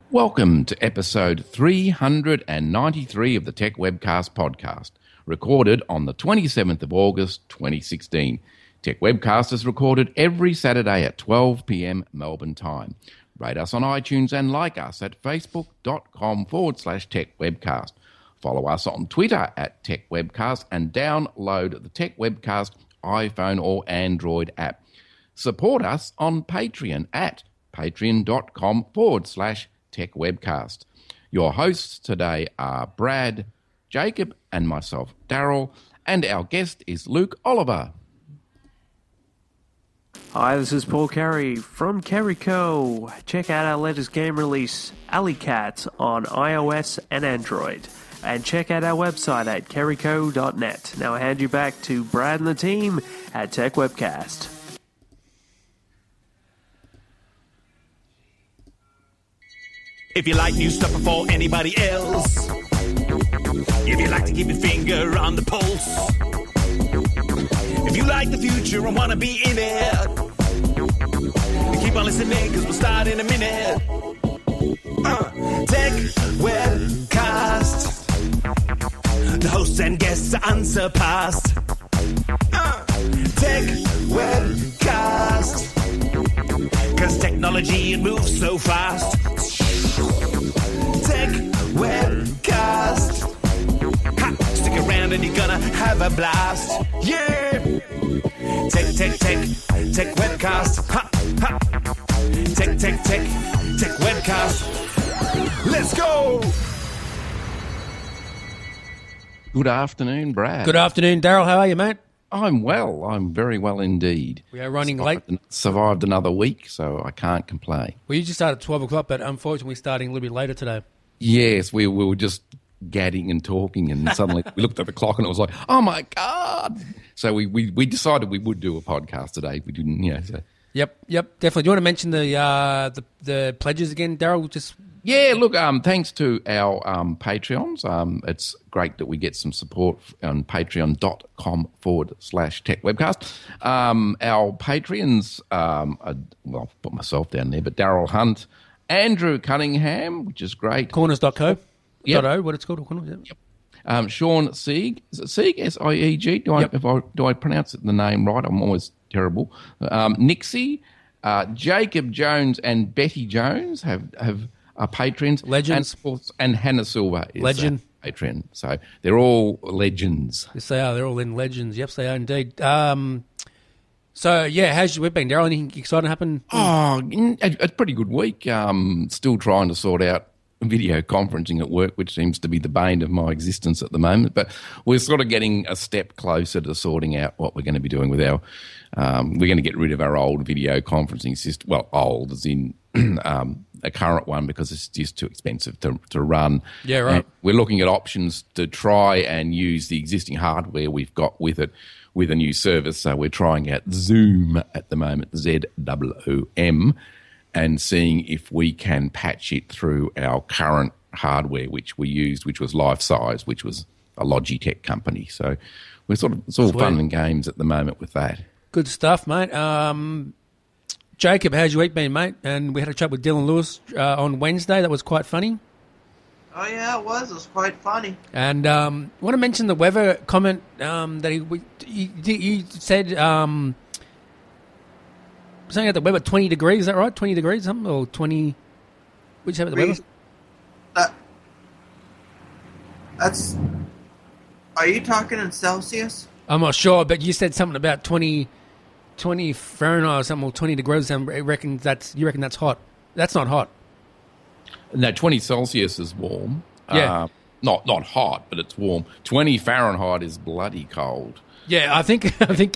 Welcome to episode 393 of the Tech Webcast podcast, recorded on the 27th of August 2016. Tech Webcast is recorded every Saturday at 12 p.m. Melbourne time. Rate us on iTunes and like us at facebook.com/techwebcast. Follow us on Twitter at Tech Webcast and download the Tech Webcast iPhone or Android app. Support us on Patreon at patreon.com/Tech Webcast. Your hosts today are Brad, Jacob, and myself, Daryl, and our guest is Luke Oliver. Hi, this is Paul Carey from Carey Co. Check out our latest game release, Alley Cat, on iOS and Android. And check out our website at careyco.net. Now I hand you back to Brad and the team at Tech Webcast. If you like new stuff before anybody else, if you like to keep your finger on the pulse, if you like the future and want to be in it, keep on listening because we'll start in a minute. Tech Webcast, the hosts and guests are unsurpassed. Tech Webcast, because technology, it moves so fast. Tech Webcast. Ha! Stick around and you're gonna have a blast. Yeah! Tech Webcast. Ha! Ha! Tech Webcast. Let's go! Good afternoon, Brad. Good afternoon, Daryl. How are you, mate? I'm well. I'm very well indeed. We are running late. Survived another week, so I can't complain. We usually start at 12 o'clock, but unfortunately we're starting a little bit later today. Yes, we were just gadding and talking, and suddenly we looked at the clock and it was like, oh my God. So we decided we would do a podcast today. We didn't, So. Yep, definitely. Do you want to mention the pledges again, Daryl? Yeah, look, thanks to our Patreons. It's great that we get some support on patreon.com/Tech Webcast. Our Patreons, I'll put myself down there, but Daryl Hunt, Andrew Cunningham, which is great. Corners.co. Yep. What it's called? Yep. Sean Sieg. Is it Sieg? S-I-E-G? Do I pronounce the name right? I'm always terrible. Nixie, Jacob Jones and Betty Jones have patrons. Legends. And Hannah Silver is Legend. a patron. So they're all legends. Yes, they are. They're all in legends. Yes, they are indeed. So, yeah, how's your week been, Daryl? Anything exciting happen? Oh, a pretty good week. Still trying to sort out video conferencing at work, which seems to be the bane of my existence at the moment. But we're sort of getting a step closer to sorting out what we're going to be doing with our we're going to get rid of our old video conferencing system. Well, old as in a current one because it's just too expensive to run. Yeah, right. And we're looking at options to try and use the existing hardware we've got with it with a new service. So we're trying out Zoom at the moment, ZOOM, and seeing if we can patch it through our current hardware, which we used, which was Life Size, which was a Logitech company. So we're it's all fun and games at the moment with that. Good stuff, mate. Jacob, how's your week been, mate? And we had a chat with Dylan Lewis on Wednesday. That was quite funny. Oh, yeah, it was. It was quite funny. And I want to mention the weather comment that you said something at the weather, 20 degrees, is that right? 20 degrees something? Or 20... What'd you say about the weather? That's... Are you talking in Celsius? I'm not sure, but you said something about 20 Fahrenheit or something, or 20 degrees. You reckon that's hot? That's not hot. No, 20 Celsius is warm. Yeah. Not hot, but it's warm. 20 Fahrenheit is bloody cold. Yeah, I think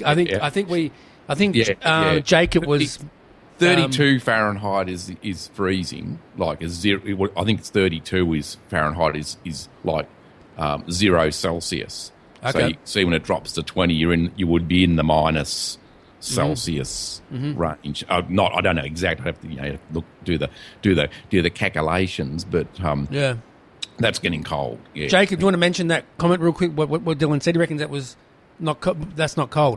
Jacob was 32 Fahrenheit is freezing. Like is zero. I think it's 32 is Fahrenheit is like 0 Celsius. Okay. So you see when it drops to 20, you would be in the minus Celsius range. I don't know exactly. I have to do the calculations, but yeah, that's getting cold. Yeah. Jacob, do you want to mention that comment real quick? What Dylan said? He reckons that was not. That's not cold.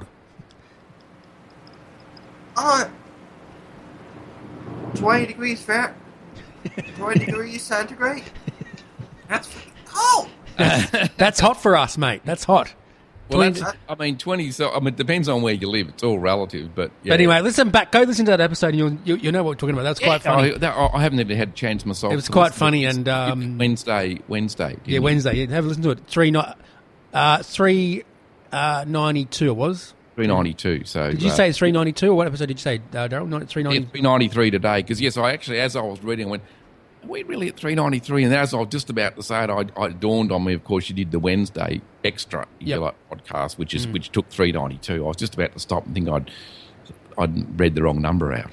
20 degrees Fahrenheit. 20 degrees centigrade? That's freaking cold. That's hot for us, mate. That's hot. Well, 20. So it depends on where you live. It's all relative, but yeah. But anyway, listen back. Go listen to that episode, and you'll know what we're talking about. That's quite funny. I haven't even had a chance myself. It was quite funny, and Wednesday. Yeah, Wednesday. Yeah, have a listen to it. 392 it was. 392. So did you say 392, or what episode did you say, Daryl? 390. Yeah, 393 today. Because yes, I actually, as I was reading, I went, "Are we really at 393?" And as I was just about to say it, it dawned on me. Of course, you did the Wednesday extra podcast, which took 392. I was just about to stop and think I'd read the wrong number out.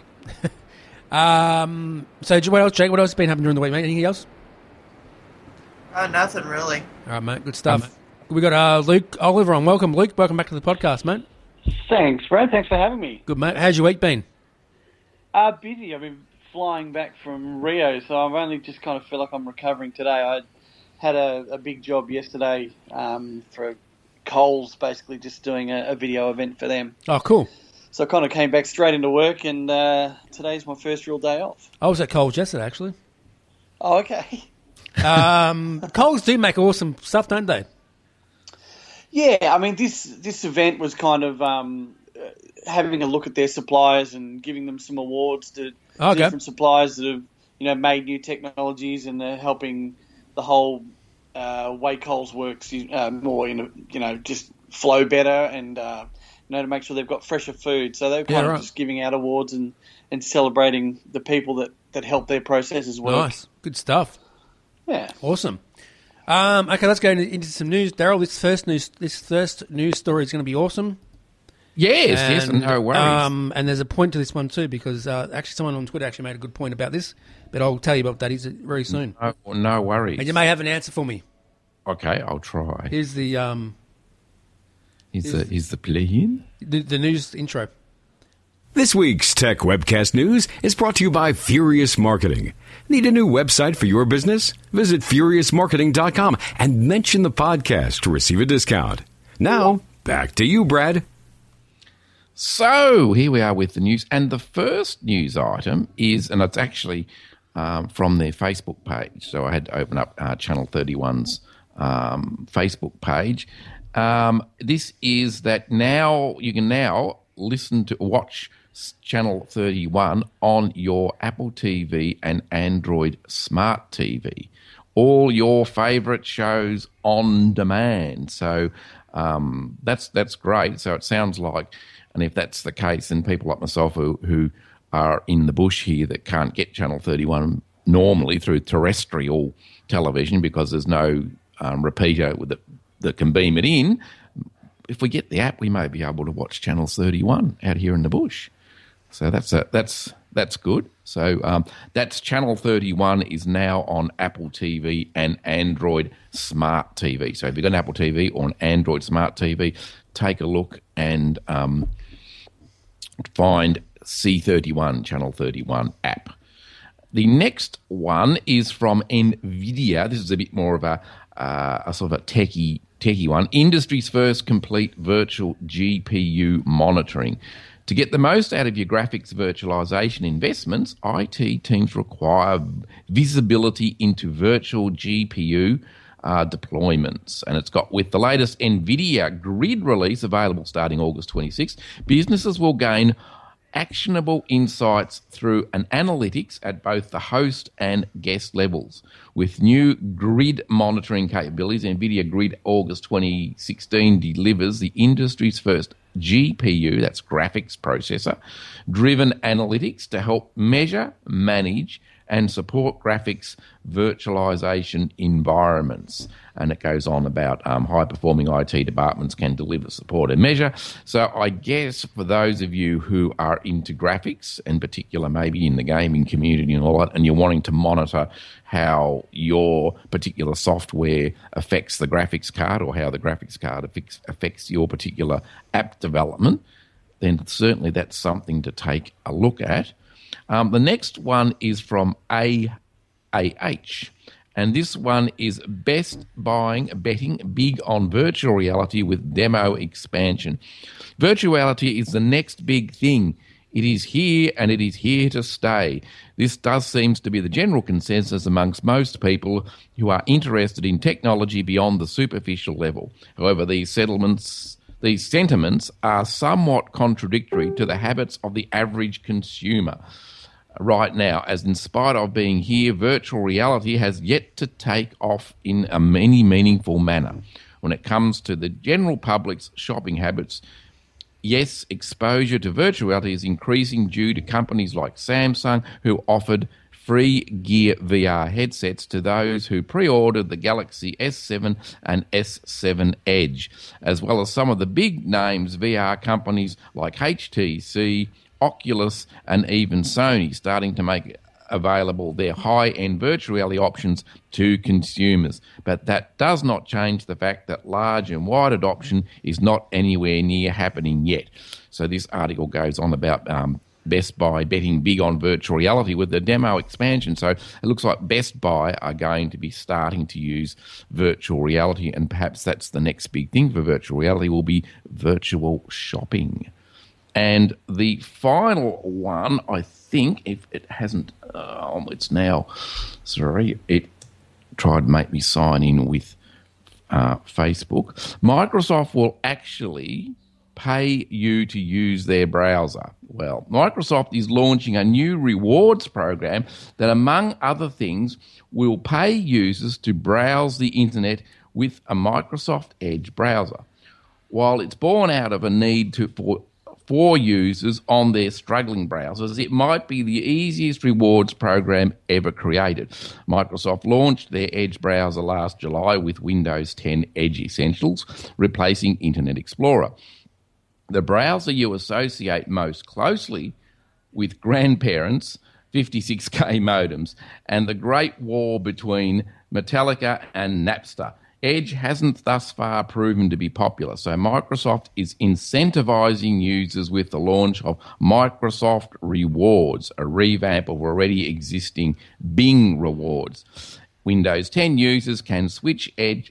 So what else, Jake? What else has been happening during the week, mate? Anything else? Nothing really. All right, mate. Good stuff. We got Luke Oliver on. Welcome, Luke. Welcome back to the podcast, mate. Thanks, Brad. Thanks for having me. Good, mate. How's your week been? Busy. I've been flying back from Rio, so I've only just kind of feel like I'm recovering today. I had a big job yesterday for Coles, basically just doing a video event for them. Oh, cool. So I kind of came back straight into work, and today's my first real day off. I was at Coles yesterday, actually. Oh, okay. Coles do make awesome stuff, don't they? Yeah, I mean, this event was kind of having a look at their suppliers and giving them some awards to different suppliers that have, made new technologies, and they're helping the whole way Coles works more, just flow better, and to make sure they've got fresher food. So they're kind of just giving out awards and celebrating the people that help their processes work. Nice, good stuff. Yeah, awesome. Okay, let's go into some news, Daryl. This first news story is going to be awesome. Yes, no worries. And there's a point to this one too, because actually someone on Twitter actually made a good point about this, but I'll tell you about that very soon. No worries. And you may have an answer for me. Okay, I'll try. Here's the Is the play-in? The news intro. This week's Tech Webcast News is brought to you by Furious Marketing. Need a new website for your business? Visit FuriousMarketing.com and mention the podcast to receive a discount. Now, back to you, Brad. So, here we are with the news. And the first news item is, and it's actually from their Facebook page. So I had to open up Channel 31's Facebook page. This is that now you can watch Channel 31 on your Apple TV and Android Smart TV. All your favourite shows on demand. So that's great. So it sounds like, and if that's the case, then people like myself who are in the bush here that can't get Channel 31 normally through terrestrial television because there's no repeater that can beam it in, if we get the app, we may be able to watch Channel 31 out here in the bush. So that's good. So that's Channel 31 is now on Apple TV and Android Smart TV. So if you've got an Apple TV or an Android Smart TV, take a look and find C31, Channel 31 app. The next one is from NVIDIA. This is a bit more of a sort of a techie one. Industry's first complete virtual GPU monitoring. To get the most out of your graphics virtualization investments, IT teams require visibility into virtual GPU deployments. And it's got, with the latest NVIDIA Grid release available starting August 26th, businesses will gain actionable insights through an analytics at both the host and guest levels. With new grid monitoring capabilities, NVIDIA Grid August 2016 delivers the industry's first GPU, that's graphics processor, driven analytics to help measure, manage, and support graphics virtualization environments. And it goes on about high-performing IT departments can deliver, support, and measure. So I guess for those of you who are into graphics, in particular maybe in the gaming community and all that, and you're wanting to monitor how your particular software affects the graphics card or how the graphics card affects your particular app development, then certainly that's something to take a look at. The next one is from AAH, and this one is betting big on virtual reality with demo expansion. Virtual reality is the next big thing It is here and it is here to stay. This does seem to be the general consensus amongst most people who are interested in technology beyond the superficial level. However, these sentiments are somewhat contradictory to the habits of the average consumer right now, as in spite of being here, virtual reality has yet to take off in a meaningful manner. When it comes to the general public's shopping habits, yes, exposure to virtual reality is increasing due to companies like Samsung, who offered free Gear VR headsets to those who pre-ordered the Galaxy S7 and S7 Edge, as well as some of the big names VR companies like HTC, Oculus, and even Sony starting to make available their high-end virtual reality options to consumers. But that does not change the fact that large and wide adoption is not anywhere near happening yet. So this article goes on about Best Buy betting big on virtual reality with the demo expansion. So it looks like Best Buy are going to be starting to use virtual reality, and perhaps that's the next big thing for virtual reality will be virtual shopping. And the final one, I think, if it hasn't, it's now, sorry, it tried to make me sign in with Facebook. Microsoft will actually pay you to use their browser. Well, Microsoft is launching a new rewards program that, among other things, will pay users to browse the internet with a Microsoft Edge browser. While it's born out of a need for users on their struggling browsers, it might be the easiest rewards program ever created. Microsoft launched their Edge browser last July with Windows 10 Edge Essentials, replacing Internet Explorer. The browser you associate most closely with grandparents' 56K modems and the great war between Metallica and Napster. Edge hasn't thus far proven to be popular, so Microsoft is incentivizing users with the launch of Microsoft Rewards, a revamp of already existing Bing Rewards. Windows 10 users can switch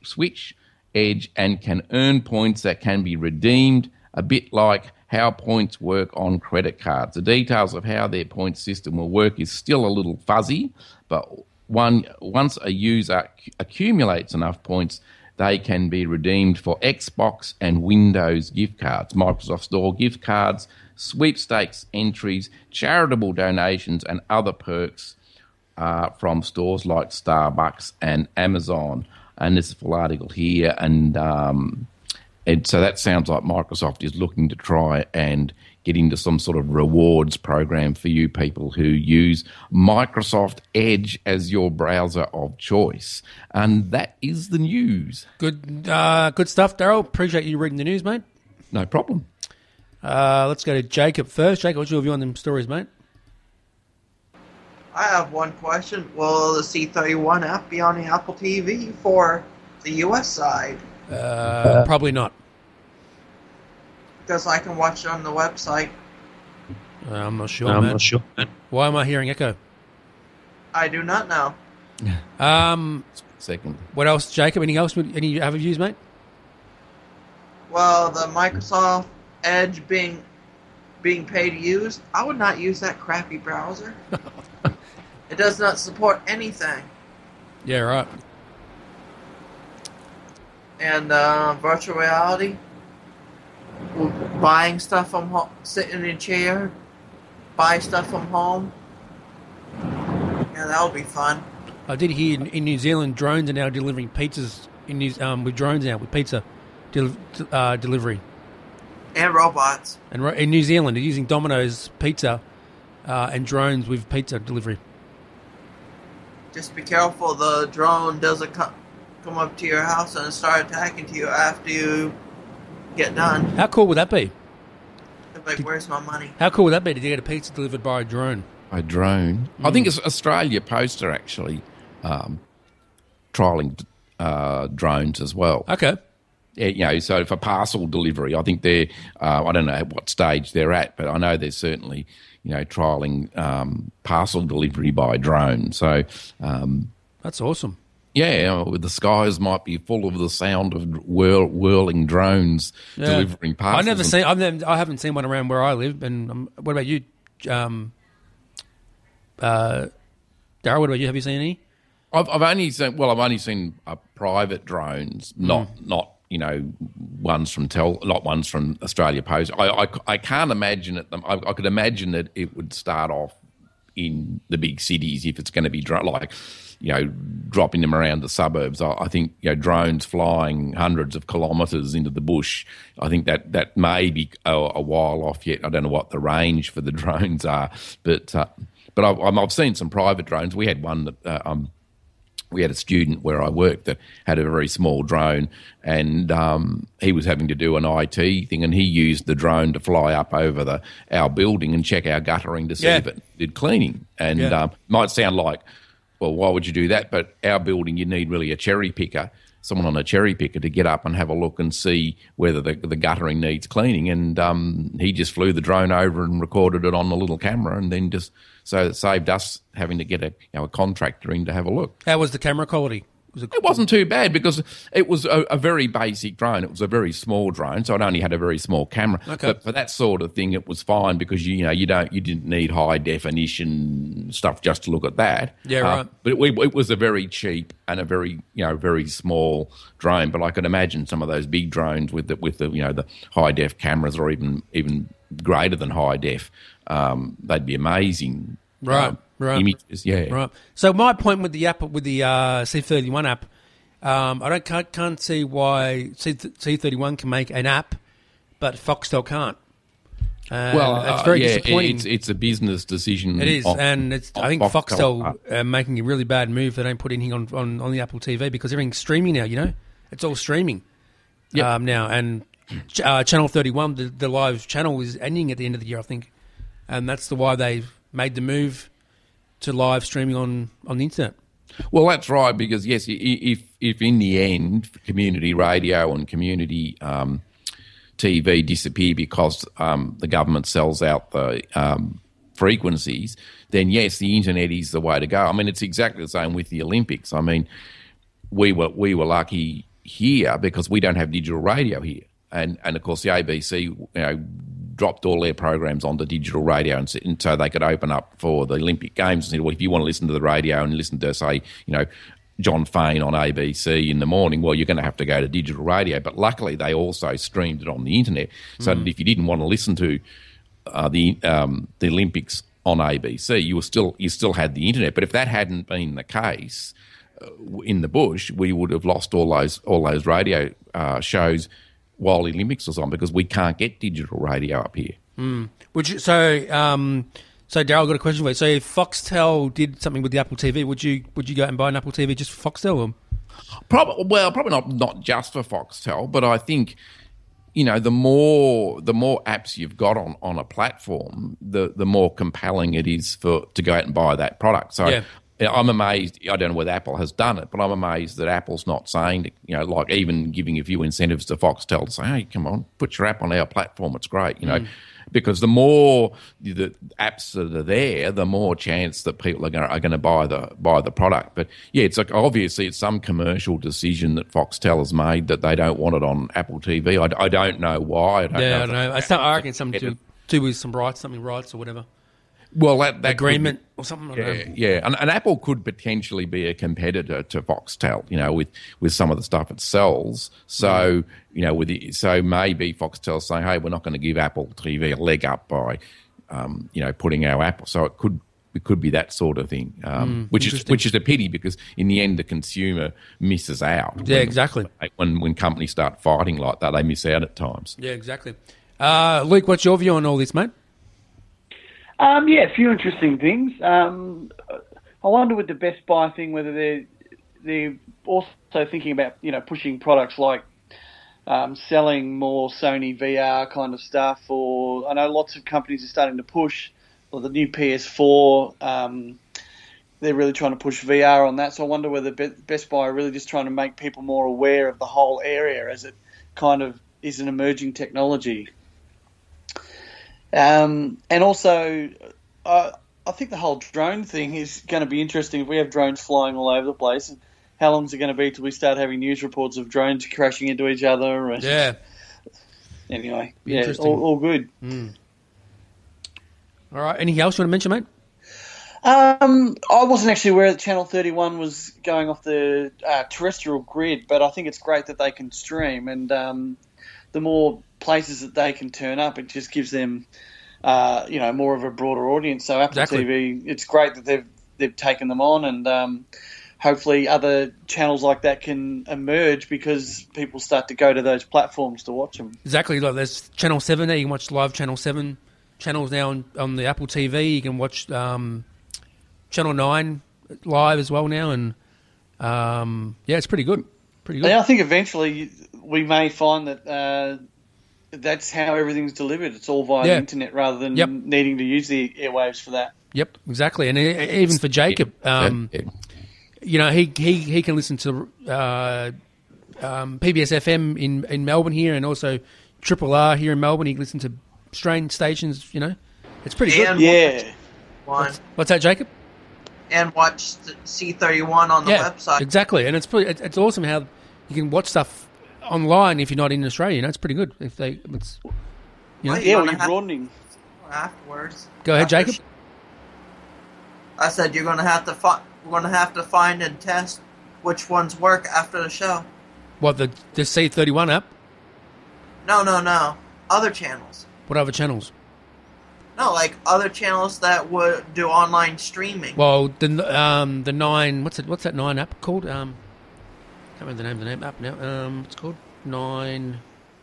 Edge and can earn points that can be redeemed, a bit like how points work on credit cards. The details of how their point system will work is still a little fuzzy, but once a user accumulates enough points, they can be redeemed for Xbox and Windows gift cards, Microsoft Store gift cards, sweepstakes entries, charitable donations, and other perks from stores like Starbucks and Amazon. And this is a full article here, and so that sounds like Microsoft is looking to try and get into some sort of rewards program for you people who use Microsoft Edge as your browser of choice. And that is the news. Good stuff, Daryl. Appreciate you reading the news, mate. No problem. Let's go to Jacob first. Jacob, what's your view on them stories, mate? I have one question. Will the C31 app be on the Apple TV for the US side? Probably not. Because I can watch it on the website. I'm not sure, man. Why am I hearing echo? I do not know. Second. What else, Jacob? Anything else? Any other views, mate? Well, the Microsoft Edge being paid to use, I would not use that crappy browser. It does not support anything. Yeah, right. And virtual reality, buying stuff from home, sitting in a chair, buy stuff from home. Yeah, that would be fun. I did hear in New Zealand, drones are now delivering pizzas with drones now, with pizza delivery. And robots. And in New Zealand, they're using Domino's pizza and drones with pizza delivery. Just be careful the drone doesn't come up to your house and start attacking to you after you get done. How cool would that be? Like, where's my money? How cool would that be to get a pizza delivered by a drone? A drone? I think it's Australia Post are actually trialling drones as well. Okay. Yeah, so for parcel delivery, I think they're, I don't know at what stage they're at, but I know they're certainly, trialling parcel delivery by drone. So that's awesome. Yeah, the skies might be full of the sound of whirling drones delivering parcels. I haven't seen one around where I live. And what about you, Darryl? What about you? Have you seen any? I've only seen private drones, not ones from not ones from Australia Post. I can't imagine it. I could imagine that it would start off in the big cities if it's going to be dropping them around the suburbs. I think drones flying hundreds of kilometres into the bush. I think that may be a while off yet. I don't know what the range for the drones are, but I've seen some private drones. We had one that we had a student where I worked that had a very small drone, and he was having to do an IT thing, and he used the drone to fly up over our building and check our guttering to see if it did cleaning. And might sound like, well, why would you do that? But our building, you need really a cherry picker, someone on a cherry picker to get up and have a look and see whether the guttering needs cleaning. And he just flew the drone over and recorded it on the little camera, and then so it saved us having to get a contractor in to have a look. How was the camera quality? It wasn't too bad because it was a very basic drone. It was a very small drone, so it only had a very small camera. Okay. But for that sort of thing, it was fine because you didn't need high definition stuff just to look at that. Yeah, right. But it was a very cheap and a very very small drone. But I could imagine some of those big drones with the high def cameras, or even greater than high def. They'd be amazing. Right. Images, yeah. Right. So my point with the app, with the C31 app, I can't see why C31 can make an app, but Foxtel can't. It's very disappointing. It's a business decision. It is, and I think Foxtel making a really bad move. They don't put anything on the Apple TV because everything's streaming now. It's all streaming now, and Channel 31, the live channel, is ending at the end of the year, I think, and that's why they've made the move to live streaming on the internet. Well, that's right, because yes, if in the end community radio and community TV disappear because the government sells out the frequencies, then yes, the internet is the way to go. I mean, it's exactly the same with the Olympics. I mean, we were lucky here because we don't have digital radio here, and of course the ABC dropped all their programs onto digital radio, and so they could open up for the Olympic Games and say, well, if you want to listen to the radio and listen to, say, John Fane on ABC in the morning, well, you're going to have to go to digital radio. But luckily, they also streamed it on the internet, so that if you didn't want to listen to the Olympics on ABC, you still had the internet. But if that hadn't been the case in the bush, we would have lost all those radio shows while the Olympics was on, because we can't get digital radio up here. So Darryl, I've got a question for you. So if Foxtel did something with the Apple TV, would you go out and buy an Apple TV just for Foxtel? Probably not just for Foxtel, but I think the more apps you've got on a platform, the more compelling it is to go out and buy that product. So. Yeah. I'm amazed. I don't know whether Apple has done it, but I'm amazed that Apple's not saying, like even giving a few incentives to Foxtel to say, hey, come on, put your app on our platform. It's great, because the more the apps that are there, the more chance that people are going to buy the product. But yeah, it's like obviously it's some commercial decision that Foxtel has made that they don't want it on Apple TV. I don't know why. I don't know. I reckon something to do with some rights or whatever. Well, that agreement or something. Yeah. And Apple could potentially be a competitor to Foxtel, with some of the stuff it sells. So, so maybe Foxtel's saying, hey, we're not going to give Apple TV a leg up by, putting our Apple. So it could be that sort of thing, which is a pity, because in the end the consumer misses out. Yeah, exactly. When companies start fighting like that, they miss out at times. Yeah, exactly. Luke, what's your view on all this, mate? A few interesting things. I wonder with the Best Buy thing whether they're also thinking about pushing products like selling more Sony VR kind of stuff, or I know lots of companies are starting to push, or the new PS4. They're really trying to push VR on that. So I wonder whether Best Buy are really just trying to make people more aware of the whole area as it kind of is an emerging technology. And also, I think the whole drone thing is going to be interesting. If we have drones flying all over the place, how long's it going to be till we start having news reports of drones crashing into each other? And yeah. Anyway, yeah, all good. Mm. All right. Anything else you want to mention, mate? I wasn't actually aware that Channel 31 was going off the terrestrial grid, but I think it's great that they can stream, and the more places that they can turn up, it just gives them, more of a broader audience. So Apple TV, it's great that they've taken them on, and hopefully other channels like that can emerge because people start to go to those platforms to watch them. Exactly. Like there's Channel 7 there. You can watch live Channel 7 channels now on the Apple TV. You can watch Channel 9 live as well now. And, it's pretty good. Yeah, I think eventually we may find that that's how everything's delivered. It's all via the internet rather than needing to use the airwaves for that. Yep, exactly. And even for Jacob... he can listen to PBS FM in Melbourne here, and also Triple R here in Melbourne. He can listen to strange stations. It's pretty good. Yeah. What's that, Jacob? And watch the C31 on the website. Exactly, and it's awesome how you can watch stuff online if you're not in Australia. It's pretty good if they. You're broadening. Afterwards. Go ahead, Jacob. I said you're going to have to we're going to have to find and test which ones work after the show. What, the C31 app? No. Other channels. What other channels? No, like other channels that would do online streaming. Well, the 9. What's that 9 app called? Can't remember the name of the app now. What's it called? 9.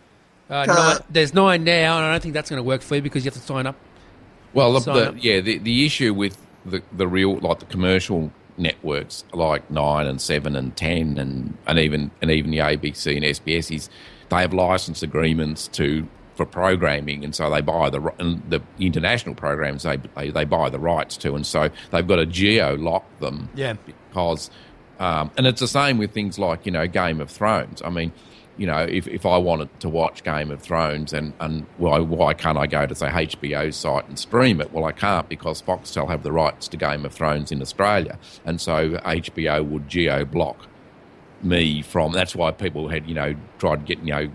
9. There's 9 now, and I don't think that's going to work for you because you have to sign up. Well, the issue with the real, like the commercial networks like 9 and 7 and 10 and even the ABC and SBS is they have license agreements for programming, and so they buy the international programs they buy the rights to, and so they've got to geo-lock them. Yeah. Because and it's the same with things like Game of Thrones. I mean, if I wanted to watch Game of Thrones and why can't I go to, say, HBO's site and stream it? Well, I can't because Foxtel have the rights to Game of Thrones in Australia. And so HBO would geo-block me from... That's why people had, tried to get,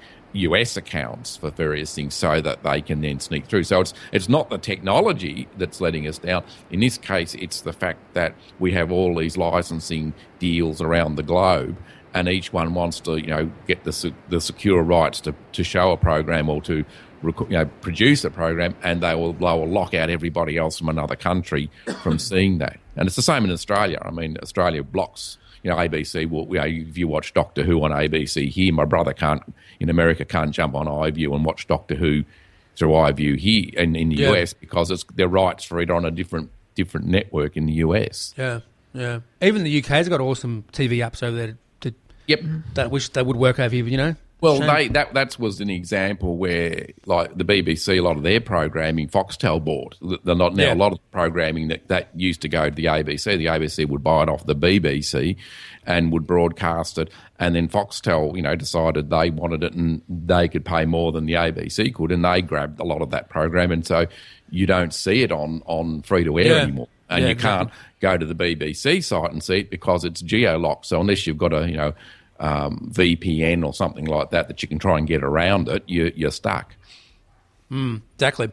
US accounts for various things so that they can then sneak through. So it's not the technology that's letting us down. In this case, it's the fact that we have all these licensing deals around the globe, and each one wants to, get the secure rights to show a program or to, produce a program, and they will lock out everybody else from another country from seeing that. And it's the same in Australia. I mean, Australia blocks, ABC. Well, if you watch Doctor Who on ABC here, my brother in America can't jump on iView and watch Doctor Who through iView here in the US because their rights for it on a different network in the US. Yeah. Even the UK's got awesome TV apps over there. That wish they would work over here, Well, that was an example where, like the BBC, a lot of their programming, Foxtel bought. They're not now. A lot of the programming that used to go to the ABC would buy it off the BBC and would broadcast it, and then Foxtel, decided they wanted it and they could pay more than the ABC could, and they grabbed a lot of that program, and so you don't see it on free to air anymore. And you can't go to the BBC site and see it because it's geo-locked. So unless you've got a VPN or something like that you can try and get around it, you're stuck. Exactly.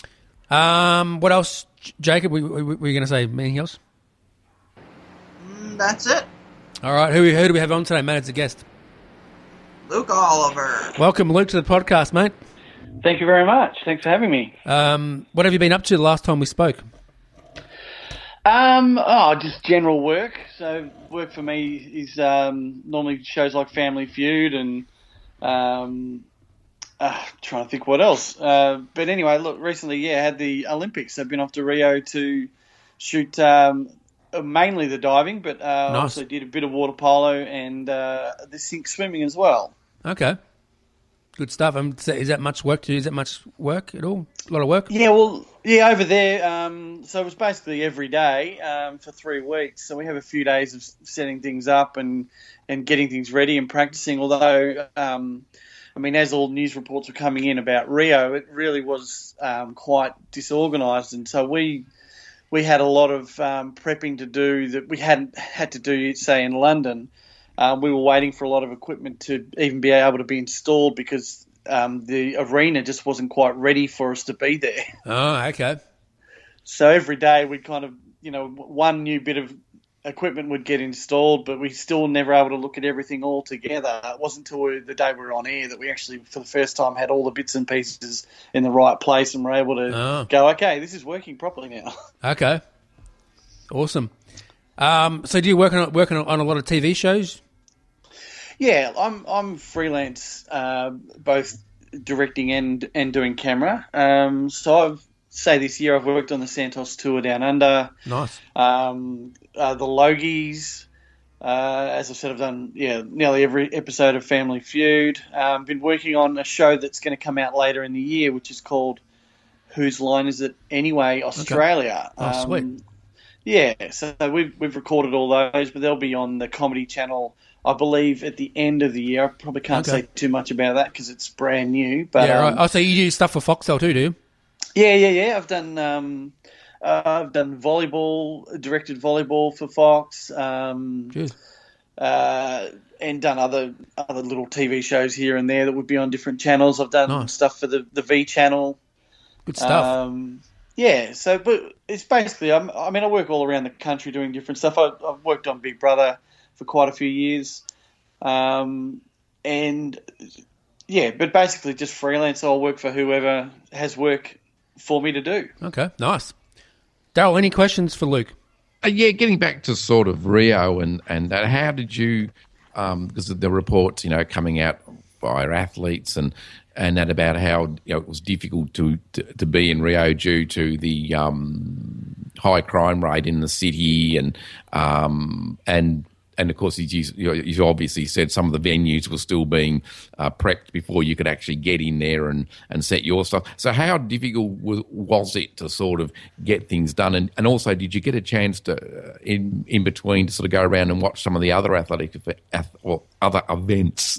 What else, Jacob? Were you going to say anything else? That's it. All right. Who do we have on today, Matt, as a guest? Luke Oliver. Welcome, Luke, to the podcast, mate. Thank you very much. Thanks for having me. What have you been up to the last time we spoke? Just general work. So work for me is normally shows like Family Feud and trying to think what else. But anyway, look, recently, I had the Olympics. I've been off to Rio to shoot mainly the diving, but nice. Also did a bit of water polo and the sink swimming as well. Okay. Good stuff. Is that much work to do? Is that much work at all? A lot of work? Yeah, over there. So it was basically every day for 3 weeks. So we have a few days of setting things up and getting things ready and practicing. Although, as all news reports were coming in about Rio, it really was quite disorganised. And so we we had a lot of prepping to do that we hadn't had to do, say, in London. We were waiting for a lot of equipment to even be able to be installed because the arena just wasn't quite ready for us to be there. Oh, okay. So every day we'd kind of, one new bit of equipment would get installed, but we still never able to look at everything all together. It wasn't until the day we were on air that we actually, for the first time, had all the bits and pieces in the right place and were able to go, okay, this is working properly now. Okay. Awesome. So do you work on a lot of TV shows? Yeah, I'm freelance, both directing and doing camera. So this year I've worked on the Santos Tour Down Under. Nice. The Logies. As I said, I've done nearly every episode of Family Feud. Been working on a show that's going to come out later in the year, which is called Whose Line Is It Anyway, Australia. Okay. Oh, sweet. Yeah, so we've recorded all those, but they'll be on the Comedy Channel, I believe, at the end of the year. I probably can't say too much about that because it's brand new. But yeah, right. So you do stuff for Foxtel too, do you? Yeah. I've done volleyball, directed volleyball for Fox, and done other little TV shows here and there that would be on different channels. I've done stuff for the V Channel. Good stuff. Yeah, but it's basically, I work all around the country doing different stuff. I've worked on Big Brother for quite a few years. But basically just freelance. I'll work for whoever has work for me to do. Okay, nice. Daryl, any questions for Luke? Getting back to sort of Rio and that, how did you, because of the reports, coming out by athletes and that about how it was difficult to be in Rio due to the high crime rate in the city and of course you obviously said some of the venues were still being prepped before you could actually get in there and set your stuff. So how difficult was it to sort of get things done? And also, did you get a chance to in between to sort of go around and watch some of the other or other events?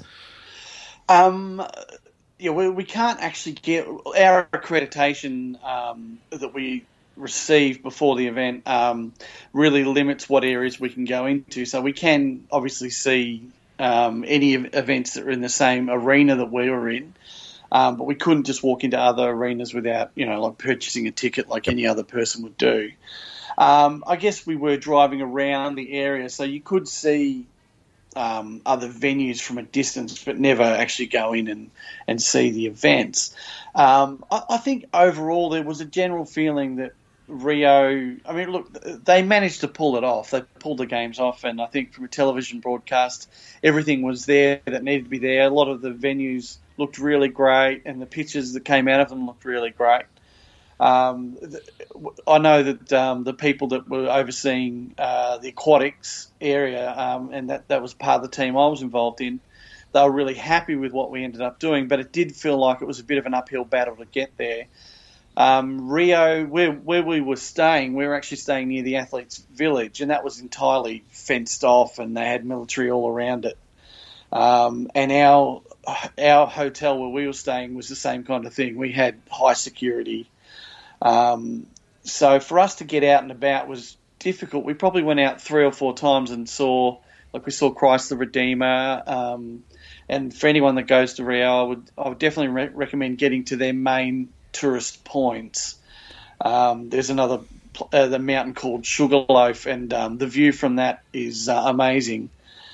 We can't actually get our accreditation that we received before the event really limits what areas we can go into. So we can obviously see any events that are in the same arena that we were in, but we couldn't just walk into other arenas without, like purchasing a ticket like any other person would do. I guess we were driving around the area, so you could see other venues from a distance, but never actually go in and see the events. I think overall there was a general feeling that Rio, they managed to pull it off. They pulled the games off, and I think from a television broadcast, everything was there that needed to be there. A lot of the venues looked really great, and the pictures that came out of them looked really great. I know that the people that were overseeing the aquatics area, and that was part of the team I was involved in, they were really happy with what we ended up doing, but it did feel like it was a bit of an uphill battle to get there. Rio, where we were staying, we were actually staying near the Athletes' Village, and that was entirely fenced off, and they had military all around it. And our hotel where we were staying was the same kind of thing. We had high security. So for us to get out and about was difficult. We probably went out 3 or 4 times and saw Christ the Redeemer. And for anyone that goes to Rio, I would definitely recommend getting to their main tourist points. There's another the mountain called Sugarloaf, and the view from that is amazing.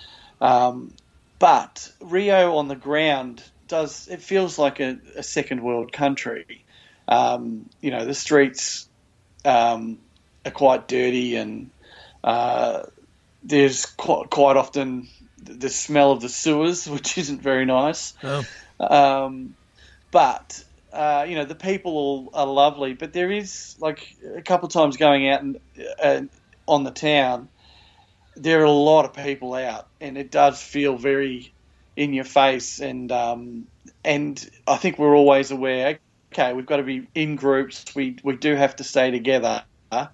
But Rio on the ground it feels like a second world country. The streets are quite dirty, and there's quite often the smell of the sewers, which isn't very nice. Oh. But the people are lovely. But there is, like, a couple of times going out and on the town, there are a lot of people out, and it does feel very in your face. And I think we're always aware, okay, we've got to be in groups. We do have to stay together.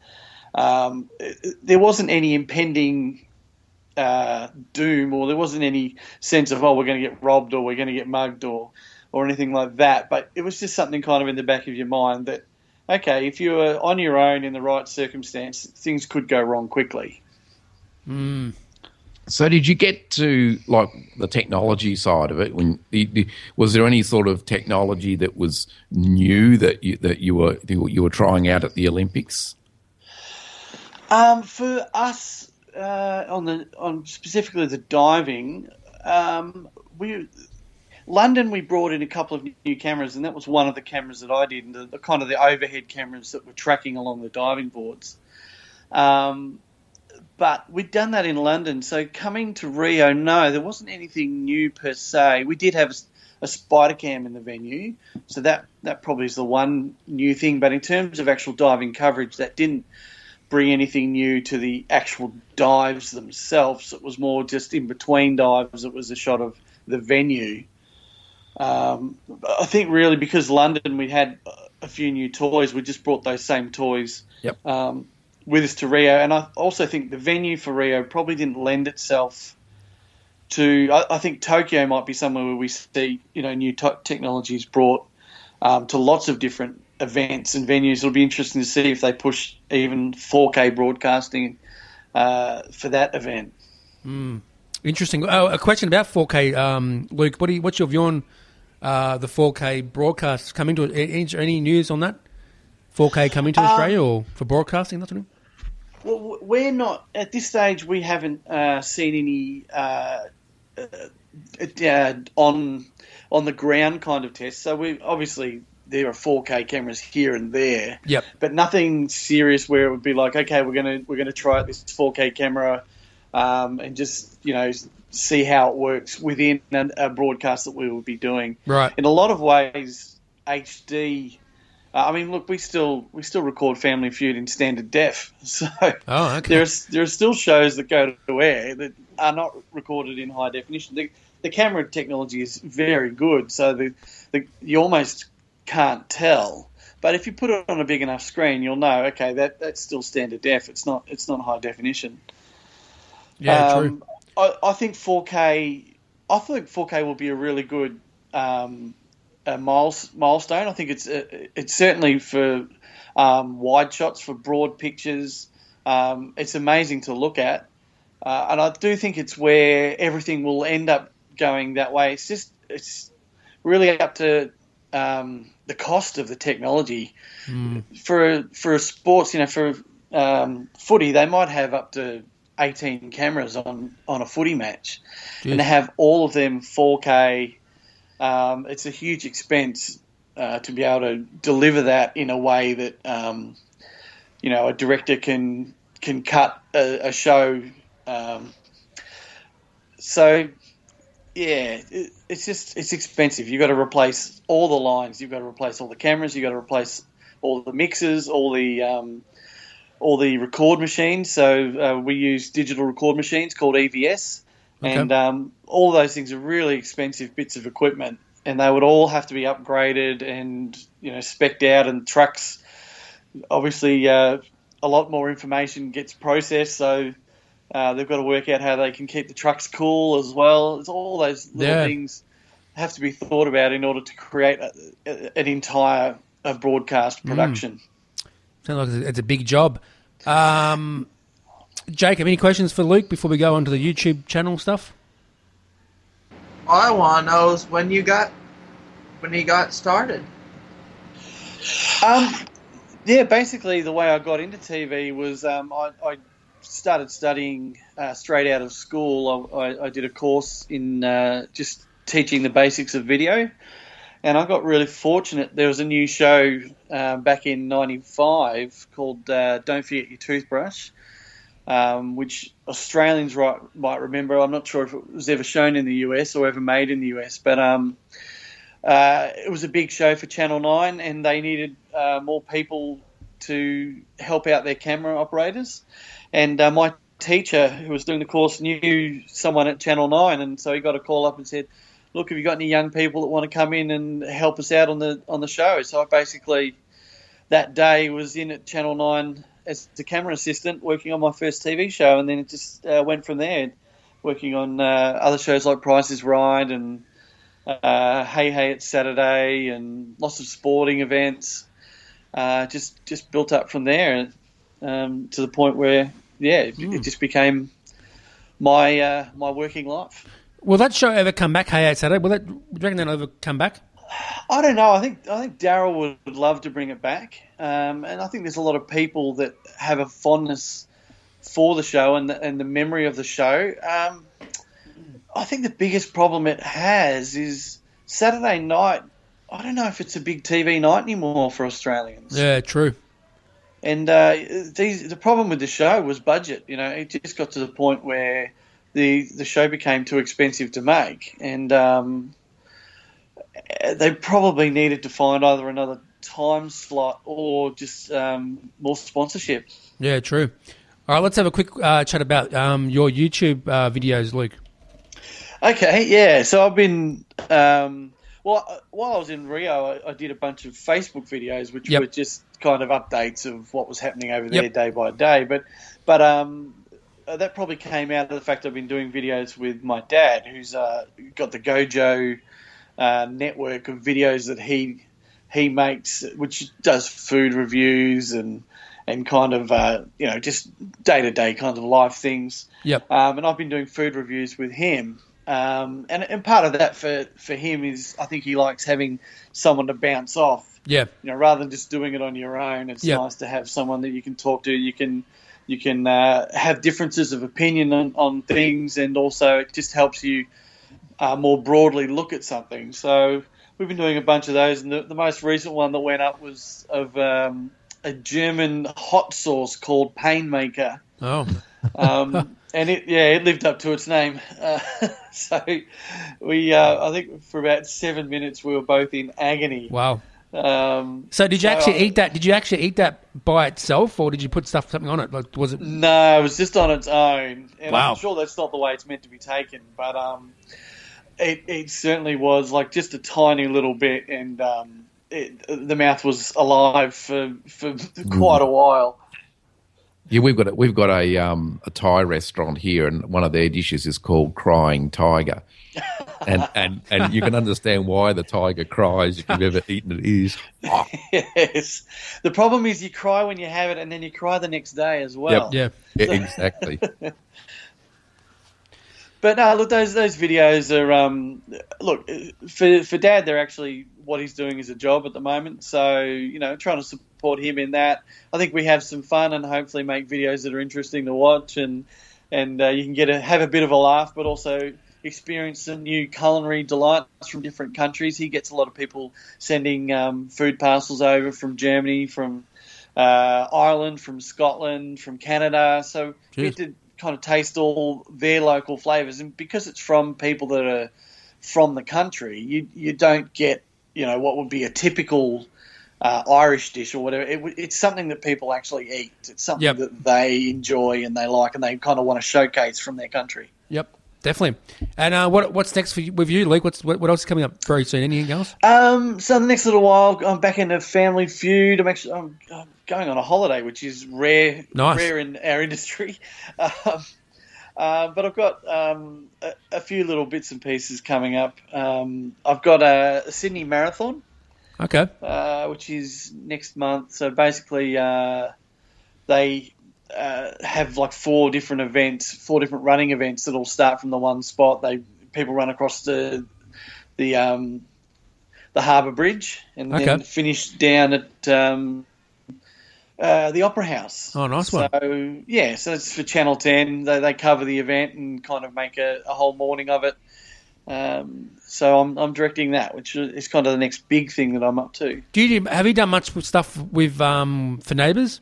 There wasn't any impending doom, or there wasn't any sense of, we're going to get robbed or we're going to get mugged or anything like that. But it was just something kind of in the back of your mind that okay, if you were on your own in the right circumstance, things could go wrong quickly. Mm. So did you get to like the technology side of it? Was there any sort of technology that was new that you were trying out at the Olympics? For us, on specifically the diving, London, we brought in a couple of new cameras, and that was one of the cameras that I did, and the kind of the overhead cameras that were tracking along the diving boards. But we'd done that in London, so coming to Rio, no, there wasn't anything new per se. We did have a spider cam in the venue, so that probably is the one new thing. But in terms of actual diving coverage, that didn't bring anything new to the actual dives themselves. It was more just in between dives. It was a shot of the venue. I think really because London, we had a few new toys. We just brought those same toys with us to Rio. And I also think the venue for Rio probably didn't lend itself to... I think Tokyo might be somewhere where we see new technologies brought to lots of different events and venues. It'll be interesting to see if they push even 4K broadcasting for that event. Interesting. Oh, a question about 4K, Luke. What's your view on the 4K broadcasts coming to it? Is there any news on that? 4K coming to Australia or for broadcasting? That's what I mean. Well, we're not at this stage. We haven't seen any on the ground kind of tests. So we obviously there are 4K cameras here and there. Yep. But nothing serious where it would be like, okay, we're gonna try out this 4K camera and just see how it works within a broadcast that we will be doing. Right. In a lot of ways, HD. Look, we still record Family Feud in standard def, so there are still shows that go to air that are not recorded in high definition. The camera technology is very good, so you almost can't tell. But if you put it on a big enough screen, you'll know. Okay, that's still standard def. It's not high definition. Yeah, true. I think 4K. I think 4K will be a really good milestone. I think it's certainly for wide shots, for broad pictures. It's amazing to look at, and I do think it's where everything will end up going that way. It's really up to the cost of the technology. For sports, for footy, they might have up to 18 cameras on a footy match. Jeez. And to have all of them 4K, it's a huge expense to be able to deliver that in a way that a director can cut a show. It's expensive. You've got to replace all the lines. You've got to replace all the cameras. You've got to replace all the mixers, all the record machines. So we use digital record machines called EVS. Okay. And all those things are really expensive bits of equipment, and they would all have to be upgraded and spec'd out. And trucks, obviously, a lot more information gets processed, so they've got to work out how they can keep the trucks cool as well. It's all those little things have to be thought about in order to create an entire broadcast production. Sounds like it's a big job. Jacob, any questions for Luke before we go on to the YouTube channel stuff? All I want to know is when he got started. Basically the way I got into TV was I started studying straight out of school. I did a course in just teaching the basics of video, and I got really fortunate. There was a new show back in '95 called Don't Forget Your Toothbrush, which Australians might remember. I'm not sure if it was ever shown in the US or ever made in the US, but it was a big show for Channel 9, and they needed more people to help out their camera operators. And my teacher, who was doing the course, knew someone at Channel 9, and so he got a call up and said, look, have you got any young people that want to come in and help us out on the show? So I basically, that day, was in at Channel 9 as the camera assistant working on my first TV show, and then it just went from there, working on other shows like Price is Right and Hey Hey It's Saturday and lots of sporting events. just built up from there to the point where, it just became my working life. Will that show ever come back, Hey 8 Saturday? Do you reckon that'll ever come back? I don't know. I think Daryl would love to bring it back, and I think there's a lot of people that have a fondness for the show and the memory of the show. I think the biggest problem it has is Saturday night. I don't know if it's a big TV night anymore for Australians. Yeah, true. And the problem with the show was budget. It just got to the point where the show became too expensive to make, and they probably needed to find either another time slot or just more sponsorship. Yeah, true. All right, let's have a quick chat about your YouTube videos, Luke. Okay, yeah. So I've been while I was in Rio, I did a bunch of Facebook videos, which were just kind of updates of what was happening over there day by day. But that probably came out of the fact I've been doing videos with my dad, who's got the Gojo network of videos that he makes, which does food reviews and kind of just day-to-day kind of life things. Yep. And I've been doing food reviews with him. And part of that for him is I think he likes having someone to bounce off. Yeah. Rather than just doing it on your own, it's nice to have someone that you can talk to. You can have differences of opinion on things, and also it just helps you more broadly look at something. So we've been doing a bunch of those, and the most recent one that went up was of a German hot sauce called Painmaker. Oh. And it lived up to its name. So we, I think for about 7 minutes, we were both in agony. Wow. So did you actually eat that? Did you actually eat that by itself, or did you put something on it? Like, was it? No, it was just on its own. And wow. I'm sure that's not the way it's meant to be taken, but it certainly was like just a tiny little bit, and the mouth was alive for quite a while. Yeah, we've got a Thai restaurant here, and one of their dishes is called Crying Tiger, and you can understand why the tiger cries if you've ever eaten it. It is hot. Yes, the problem is you cry when you have it, and then you cry the next day as well. Yep. Yeah, exactly. But no, look, those videos are for Dad. They're actually what he's doing is a job at the moment. So trying to support him in that. I think we have some fun and hopefully make videos that are interesting to watch, and you can have a bit of a laugh, but also experience some new culinary delights from different countries. He gets a lot of people sending food parcels over from Germany, from Ireland, from Scotland, from Canada. So we get to kind of taste all their local flavours, and because it's from people that are from the country, you don't get what would be a typical Irish dish or whatever. It's something that people actually eat. It's something that they enjoy and they like, and they kind of want to showcase from their country. Yep, definitely. And what's next with you, Luke? What else is coming up very soon? Anything else? So the next little while, I'm back into Family Feud. I'm going on a holiday, which is rare in our industry. But I've got a few little bits and pieces coming up. I've got a Sydney Marathon. Okay. Which is next month. So basically, they have like 4 different running events that'll start from the one spot. People run across the Harbour Bridge and then finish down at the Opera House. Oh, nice one. So so it's for Channel 10. They cover the event and kind of make a whole morning of it. So I'm directing that, which is kind of the next big thing that I'm up to. Have you done much stuff with for Neighbours?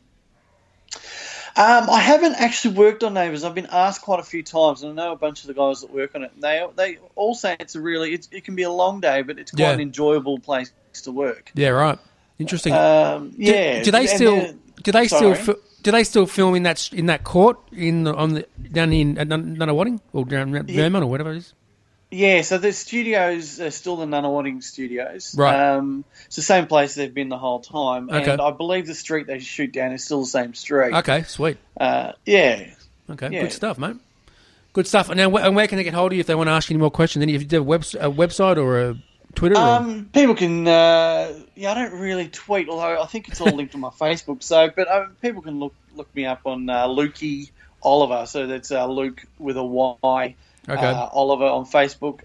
I haven't actually worked on Neighbours. I've been asked quite a few times, and I know a bunch of the guys that work on it. They all say it can be a long day, but it's quite an enjoyable place to work. Yeah, right. Interesting. Yeah. Do they still film in that court down in Nunawading or down Vermont or whatever it is? Yeah, so the studios are still the Nunawading studios. Right. It's the same place they've been the whole time. Okay. And I believe the street they shoot down is still the same street. Okay, sweet. Yeah. Okay, good stuff, mate. Good stuff. And now, where can they get hold of you if they want to ask you any more questions? Then if you have a website or Twitter? People can. I don't really tweet, although I think it's all linked on my Facebook. So, but people can look me up on Lukey Oliver. So that's Luke with a Y. Okay. Oliver on Facebook.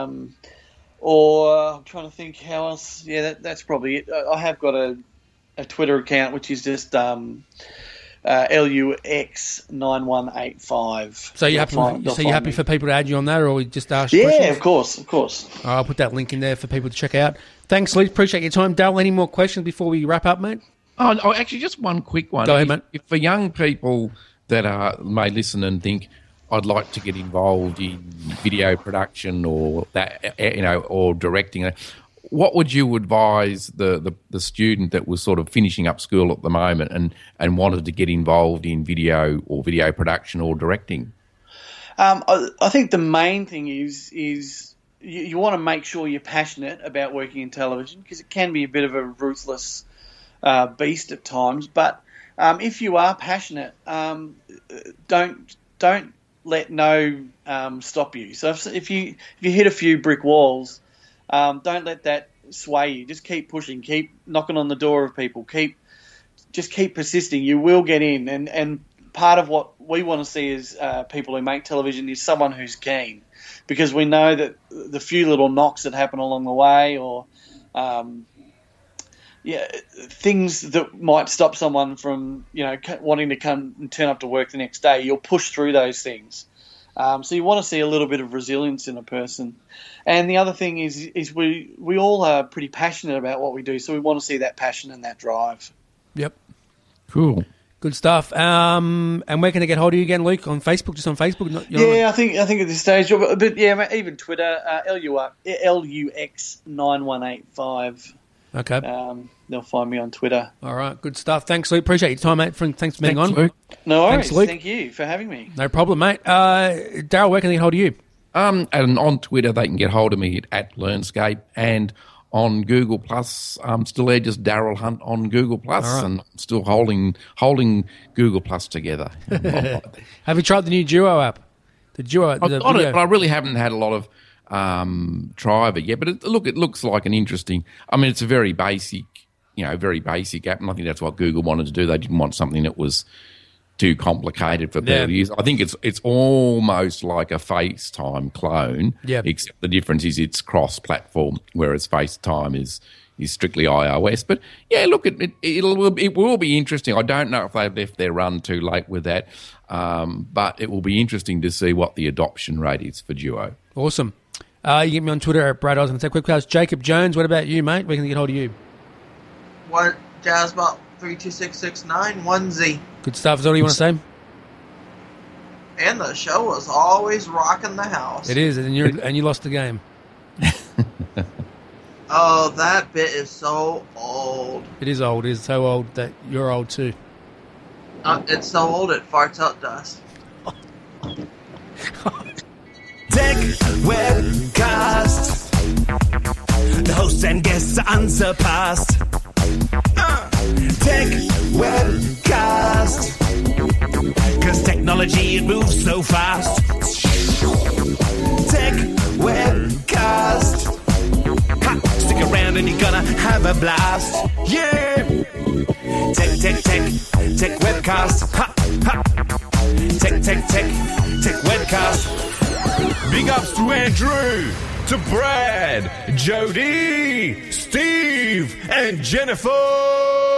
Or I'm trying to think how else. Yeah, that's probably it. I have got a Twitter account which is just LUX9185. So you're happy for people to add you on that, or just ask? Yeah, questions? of course. I'll put that link in there for people to check out. Thanks, Luke. Appreciate your time. Dale, any more questions before we wrap up, mate? Oh, actually, just one quick one. Go ahead, mate. If for young people that may listen and think, I'd like to get involved in video production or that, or directing, what would you advise the student that was sort of finishing up school at the moment and wanted to get involved in video or video production or directing? I think the main thing is you want to make sure you're passionate about working in television, because it can be a bit of a ruthless beast at times. But if you are passionate, don't let no stop you. So if you hit a few brick walls, don't let that sway you. Just keep pushing, keep knocking on the door of people, keep persisting. You will get in, and part of what we want to see as people who make television is someone who's keen, because we know that the few little knocks that happen along the way, or things that might stop someone from wanting to come and turn up to work the next day, you'll push through those things. So you want to see a little bit of resilience in a person. And the other thing is we all are pretty passionate about what we do, so we want to see that passion and that drive. Yep. Cool. Good stuff. And where can they get hold of you again, Luke? On Facebook? Just on Facebook? I think at this stage, but yeah, even Twitter, LUX9185. Okay. They'll find me on Twitter. All right, good stuff. Thanks, Luke. Appreciate your time, mate. Thanks for being on. Luke. No worries. Thanks, Luke. Thank you for having me. No problem, mate. Daryl, where can they get hold of you? And on Twitter, they can get hold of me at LearnScape, and on Google Plus, I'm still there, just Daryl Hunt on Google Plus, right. And I'm still holding Google Plus together. Have you tried the new Duo app? The Duo, I've got it, but I really haven't had a lot of try of it yet. But it looks like an interesting. I mean, it's a very basic app, and I think that's what Google wanted to do. They didn't want something that was too complicated for people to use. I think it's almost like a FaceTime clone, except the difference is it's cross-platform, whereas FaceTime is strictly iOS. But yeah, look, it will be interesting. I don't know if they've left their run too late with that, but it will be interesting to see what the adoption rate is for Duo. Awesome. You get me on Twitter at Brad Osmond. Quick Jacob Jones, what about you, mate? Where can they get hold of you? What, Jazzbot 32669 Good stuff. Is that all you want to say? And the show is always rocking the house. It is, and you lost the game. Oh, that bit is so old. It is old. It is so old that you're old too. It's so old it farts out dust. Tech Webcast. The hosts and guests are unsurpassed. Tech Webcast. 'Cause technology, it moves so fast. Tech Webcast. Ha! Stick around and you're gonna have a blast. Yeah! Tech Webcast. Ha! Ha! Tech Webcast. Big ups to Andrew, to Brad, Jody, Steve, and Jennifer.